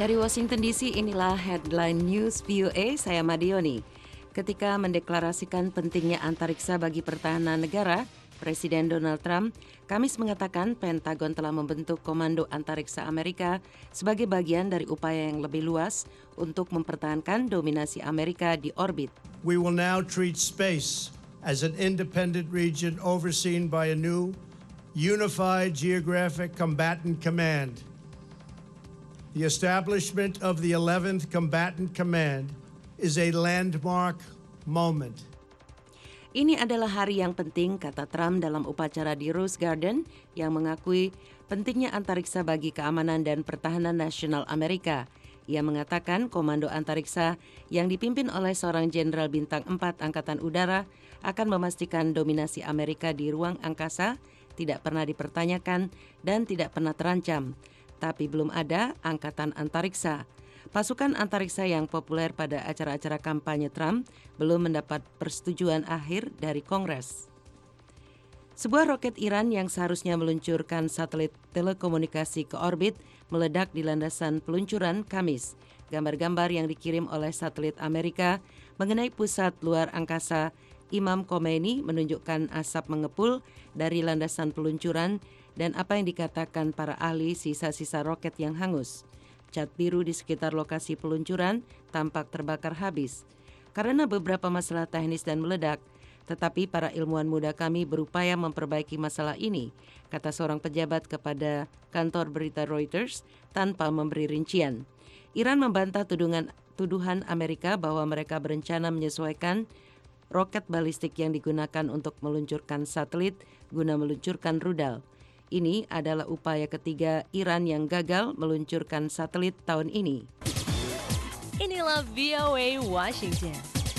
Dari Washington DC, inilah Headline News VOA, saya Madioni. Ketika mendeklarasikan pentingnya antariksa bagi pertahanan negara, Presiden Donald Trump Kamis mengatakan Pentagon telah membentuk Komando Antariksa Amerika sebagai bagian dari upaya yang lebih luas untuk mempertahankan dominasi Amerika di orbit. We will now treat space as an independent region overseen by a new, unified geographic combatant command. The establishment of the 11th Combatant Command is a landmark moment. Ini adalah hari yang penting, kata Trump dalam upacara di Rose Garden yang mengakui pentingnya antariksa bagi keamanan dan pertahanan nasional Amerika. Ia mengatakan Komando Antariksa yang dipimpin oleh seorang Jenderal Bintang 4 Angkatan Udara akan memastikan dominasi Amerika di ruang angkasa tidak pernah dipertanyakan dan tidak pernah terancam. Tapi belum ada angkatan antariksa. Pasukan antariksa yang populer pada acara-acara kampanye Trump belum mendapat persetujuan akhir dari Kongres. Sebuah roket Iran yang seharusnya meluncurkan satelit telekomunikasi ke orbit meledak di landasan peluncuran Kamis. Gambar-gambar yang dikirim oleh satelit Amerika mengenai pusat luar angkasa Imam Khomeini menunjukkan asap mengepul dari landasan peluncuran dan apa yang dikatakan para ahli sisa-sisa roket yang hangus. Cat biru di sekitar lokasi peluncuran tampak terbakar habis karena beberapa masalah teknis dan meledak. Tetapi para ilmuwan muda kami berupaya memperbaiki masalah ini, kata seorang pejabat kepada kantor berita Reuters tanpa memberi rincian. Iran membantah tuduhan Amerika bahwa mereka berencana menyesuaikan roket balistik yang digunakan untuk meluncurkan satelit guna meluncurkan rudal. Ini adalah upaya ketiga Iran yang gagal meluncurkan satelit tahun ini. Inilah VOA Washington.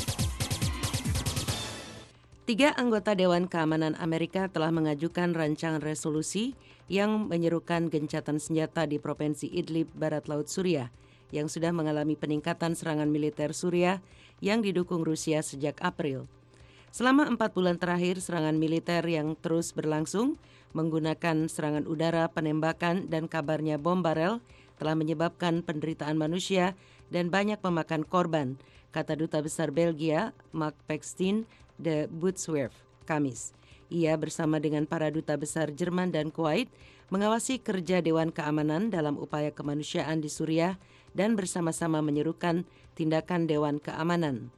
3 anggota Dewan Keamanan Amerika telah mengajukan rancangan resolusi yang menyerukan gencatan senjata di Provinsi Idlib, Barat Laut Suriah, yang sudah mengalami peningkatan serangan militer Suriah yang didukung Rusia sejak April. Selama 4 bulan terakhir, serangan militer yang terus berlangsung menggunakan serangan udara, penembakan, dan kabarnya bom barel telah menyebabkan penderitaan manusia dan banyak memakan korban, kata Duta Besar Belgia, Mark Pekstein de Bootswerf, Kamis. Ia bersama dengan para duta besar Jerman dan Kuwait mengawasi kerja Dewan Keamanan dalam upaya kemanusiaan di Suriah dan bersama-sama menyerukan tindakan Dewan Keamanan.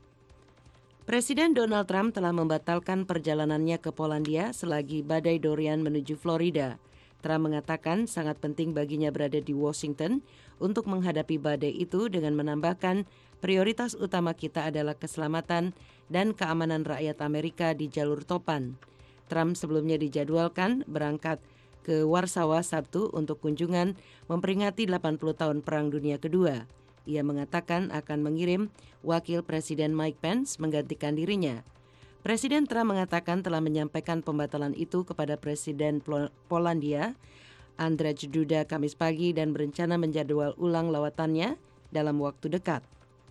Presiden Donald Trump telah membatalkan perjalanannya ke Polandia selagi badai Dorian menuju Florida. Trump mengatakan sangat penting baginya berada di Washington untuk menghadapi badai itu dengan menambahkan prioritas utama kita adalah keselamatan dan keamanan rakyat Amerika di jalur topan. Trump sebelumnya dijadwalkan berangkat ke Warsawa Sabtu untuk kunjungan memperingati 80 tahun Perang Dunia Kedua. Ia mengatakan akan mengirim wakil Presiden Mike Pence menggantikan dirinya. Presiden Trump mengatakan telah menyampaikan pembatalan itu kepada Presiden Polandia, Andrzej Duda, Kamis pagi dan berencana menjadwal ulang lawatannya dalam waktu dekat.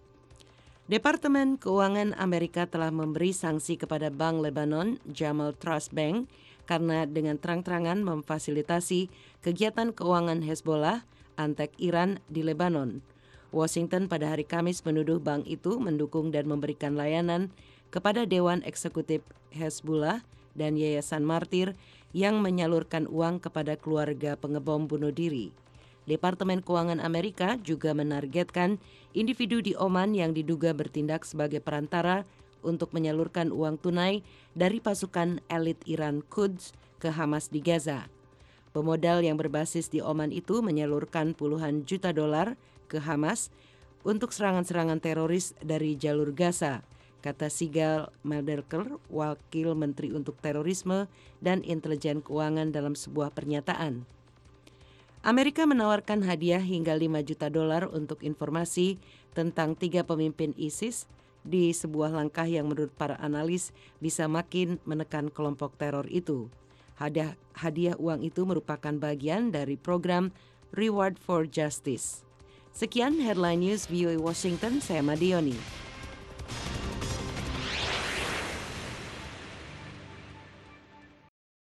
Departemen Keuangan Amerika telah memberi sanksi kepada Bank Lebanon, Jamal Trust Bank, karena dengan terang-terangan memfasilitasi kegiatan keuangan Hezbollah, antek Iran di Lebanon. Washington pada hari Kamis menuduh bank itu mendukung dan memberikan layanan kepada Dewan Eksekutif Hezbollah dan Yayasan Martir yang menyalurkan uang kepada keluarga pengebom bunuh diri. Departemen Keuangan Amerika juga menargetkan individu di Oman yang diduga bertindak sebagai perantara untuk menyalurkan uang tunai dari pasukan elit Iran Quds ke Hamas di Gaza. Pemodal yang berbasis di Oman itu menyalurkan puluhan juta dolar ke Hamas untuk serangan-serangan teroris dari jalur Gaza, kata Sigal Melderker, Wakil Menteri untuk Terorisme dan Intelijen Keuangan dalam sebuah pernyataan. Amerika menawarkan hadiah hingga 5 juta dolar untuk informasi tentang 3 pemimpin ISIS di sebuah langkah yang menurut para analis bisa makin menekan kelompok teror itu. Hadiah uang itu merupakan bagian dari program Reward for Justice. Sekian Headline News VOA Washington, saya Madioni.